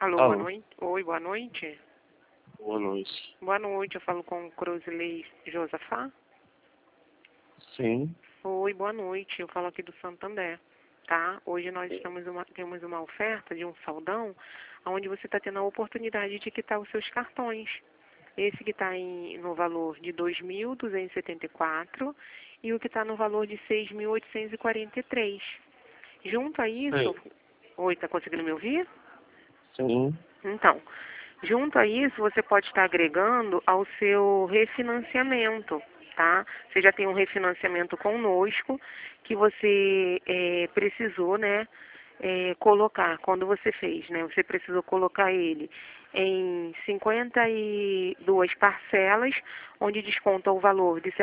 Alô, boa Alô, noite. Oi, boa noite. boa noite. Boa noite, eu falo com Cruzilei Josafá. Sim, Oi, boa noite, eu falo aqui do Santander, tá? Hoje nós temos uma oferta de um saldão, onde você está tendo a oportunidade de quitar os seus cartões. Esse que está no valor de 2.274 e o que está no valor de 6.843. Junto a isso... sim, Oi, tá conseguindo me ouvir? sim. Então, junto a isso, você pode estar agregando ao seu refinanciamento, tá? Você já tem um refinanciamento conosco que você precisou, né, colocar, quando você fez, né? Você precisou colocar ele em 52 parcelas, onde desconta o valor de R$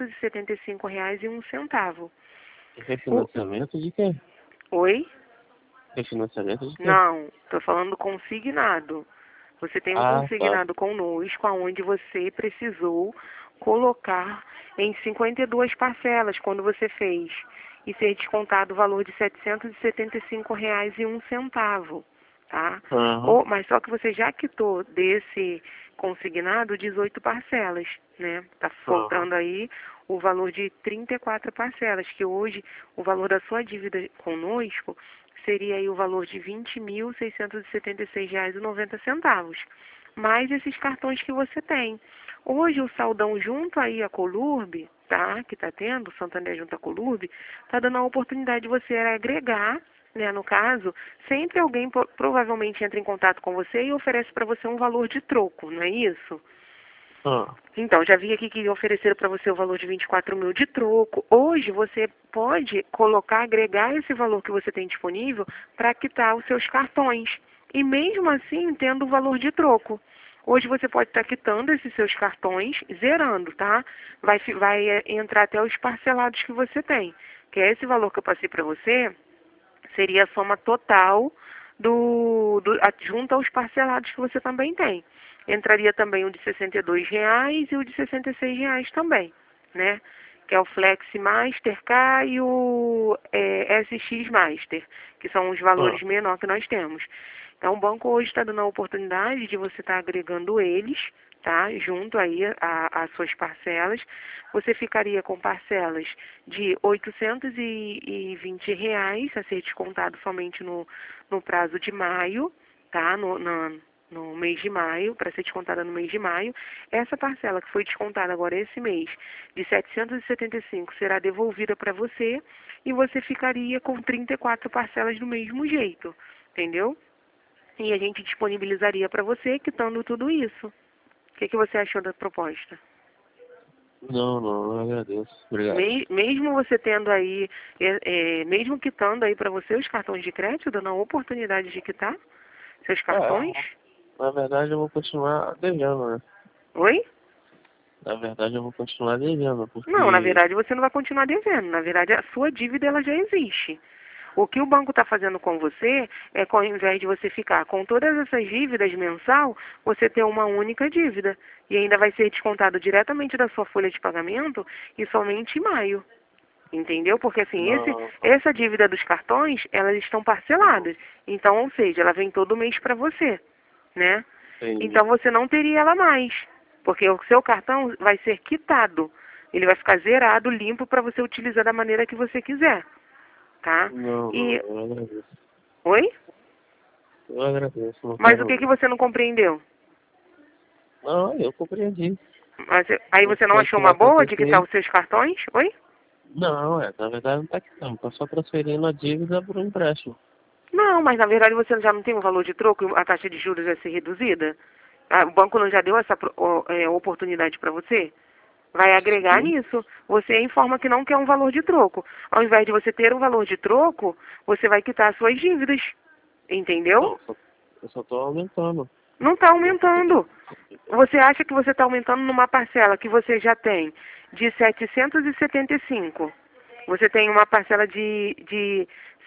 775,01. O, Refinanciamento de quê? oi? Refinanciamento de quê? Não, estou falando consignado. Você tem um Ah, tá. consignado conosco, onde você precisou colocar em 52 parcelas quando você fez e ser descontado o valor de R$ 775,01, tá? Aham, Mas só que você já quitou desse consignado 18 parcelas, né? Tá aham. faltando aí o valor de 34 parcelas, que hoje o valor da sua dívida conosco seria aí o valor de R$ 20.676,90, mais esses cartões que você tem. Hoje o saldão junto aí a Colurb, tá? Que tá tendo, Santander junto a Colurb, tá dando a oportunidade de você agregar, né? No caso, sempre alguém provavelmente entra em contato com você e oferece para você um valor de troco, não é isso? Ah, Então, já vi aqui que ofereceram para você o valor de 24 mil de troco. Hoje você pode colocar, agregar esse valor que você tem disponível para quitar os seus cartões. E mesmo assim, tendo o valor de troco. Hoje você pode estar quitando esses seus cartões, zerando, tá? Vai entrar até os parcelados que você tem. Que é esse valor que eu passei para você, seria a soma total junto aos parcelados que você também tem. Entraria também o de R$ 62 e o de R$ 66 também, né? Que é o Flex Master-K e o SX Master, que são os valores ah. menores que nós temos. Então, o banco hoje está dando a oportunidade de você estar agregando eles, tá? Junto aí às suas parcelas. Você ficaria com parcelas de R$ 820 a ser descontado somente no prazo de maio, tá? No mês de maio, para ser descontada no mês de maio. Essa parcela que foi descontada agora esse mês, de 775, será devolvida para você e você ficaria com 34 parcelas do mesmo jeito, entendeu? E a gente disponibilizaria para você, quitando tudo isso. O que você achou da proposta? Não, não, eu agradeço. Obrigado. Mesmo você tendo aí, mesmo quitando aí para você os cartões de crédito, dando a oportunidade de quitar seus cartões? É, na verdade eu vou continuar devendo, né? Oi? Na verdade eu vou continuar devendo, Não, na porque... verdade você não vai continuar devendo. Na verdade a sua dívida ela já existe. O que o banco está fazendo com você é que ao invés de você ficar com todas essas dívidas mensal, você ter uma única dívida. E ainda vai ser descontado diretamente da sua folha de pagamento e somente em maio. Entendeu? Porque assim, Não, essa dívida dos cartões, elas estão parceladas. Então, ou seja, ela vem todo mês para você, né? entendi. Então você não teria ela mais, porque o seu cartão vai ser quitado. Ele vai ficar zerado, limpo para você utilizar da maneira que você quiser, tá? Não, não, E, eu agradeço. oi? Eu agradeço, não Mas o quero que não. você não compreendeu? Não, eu compreendi. Aí O você não que, achou que uma vai boa de quitar acontecer? os seus cartões? Oi? Não, na verdade não tá quitando, tá só transferindo a dívida para o empréstimo. Não, mas na verdade você já não tem um valor de troco e a taxa de juros vai ser reduzida? O banco não já deu essa oportunidade para você? Vai agregar Sim. nisso. Você informa que não quer um valor de troco. Ao invés de você ter um valor de troco, você vai quitar as suas dívidas. Entendeu? Não, eu só tô aumentando. Não está Eu tô querendo. aumentando. Você acha que você está aumentando numa parcela que você já tem de 775? Você tem uma parcela de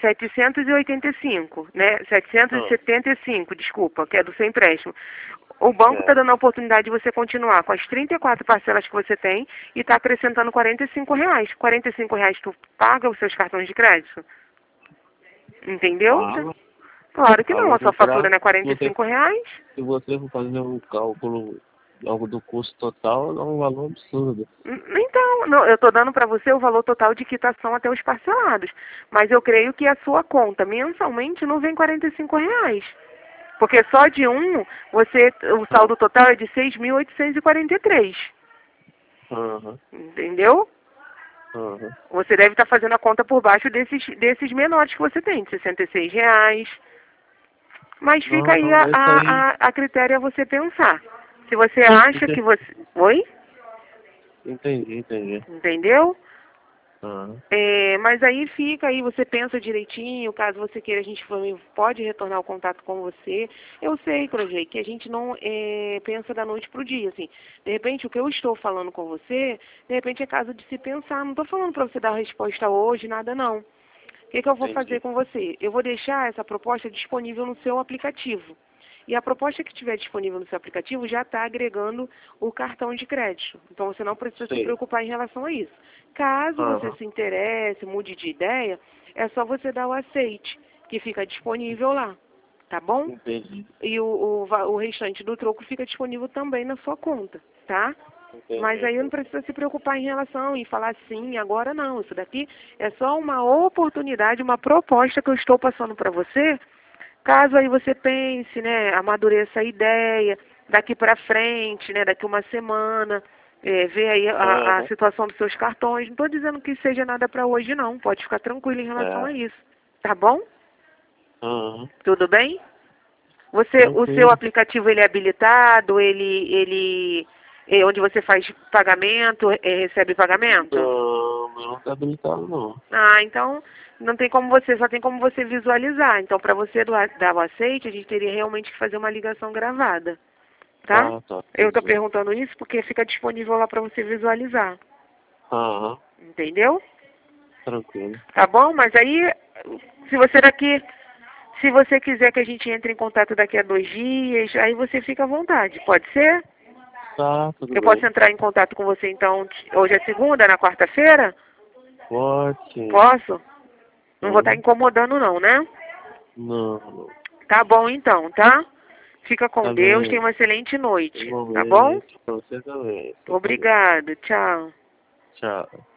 785, né? Ah, 775, desculpa, que é do seu empréstimo. O banco está dando certo. a oportunidade de você continuar com as 34 parcelas que você tem e está acrescentando R$ 45. R$ 45 tu paga os seus cartões de crédito? Entendeu? Pago. Claro que não, a Agora, sua fatura não é R$ 45? se você for fazer um cálculo logo do custo total, é um valor absurdo. Então, não, eu estou dando para você o valor total de quitação até os parcelados. Mas eu creio que a sua conta mensalmente não vem R$ 45. Porque só de um, o saldo total é de 6.843. Aham, Entendeu? aham. Você deve estar fazendo a conta por baixo desses menores que você tem, de R$ 66. Mas fica Não, aí não, esse aí, a critério a você pensar. Se você acha que você... Oi? entendi. Entendeu? Aham, Mas aí fica aí, você pensa direitinho, caso você queira, a gente pode retornar o contato com você. Eu sei, Crojei, que a gente não pensa da noite pro dia, assim. De repente, o que eu estou falando com você, de repente é caso de se pensar. Não estou falando para você dar a resposta hoje, nada não. O que eu vou fazer entendi. com você? Eu vou deixar essa proposta disponível no seu aplicativo. E a proposta que estiver disponível no seu aplicativo já está agregando o cartão de crédito. Então você não precisa se Sei. preocupar em relação a isso. Caso você Aham, se interesse, mude de ideia, é só você dar o aceite, que fica disponível lá. Tá bom? entendi. E o restante do troco fica disponível também na sua conta, tá? Mas aí não Entendi. precisa se preocupar em relação e falar sim, agora não. Isso daqui é só uma oportunidade, uma proposta que eu estou passando para você. Caso aí você pense, né, amadureça a ideia, daqui para frente, né, daqui uma semana, ver aí a Aham, situação dos seus cartões. Não estou dizendo que seja nada para hoje não, pode ficar tranquilo em relação a é. isso. Tá bom? Aham, Tudo bem? O seu tranquilo. aplicativo ele é habilitado, onde você faz pagamento, recebe pagamento? Não, não tá habilitado não. Ah, então não tem como você, só tem como você visualizar. Então, para você dar o aceite, a gente teria realmente que fazer uma ligação gravada, tá? Tá, Eu estou entendi. perguntando isso porque fica disponível lá para você visualizar, Aham, entendeu? tranquilo. Tá bom? Mas aí, se você daqui, se você quiser que a gente entre em contato daqui a 2 dias, aí você fica à vontade. Pode ser? Tá, tudo Eu posso bem. entrar em contato com você então, hoje é segunda, na quarta-feira? Pode sim. Posso? Não vou estar Aham. incomodando não, né? Não, não. Tá bom então, tá? Fica com Tá Deus, tenha bem. uma excelente noite, tá bom? Igualmente. Pra você também. Fica com Deus. Obrigada, tchau. Tchau.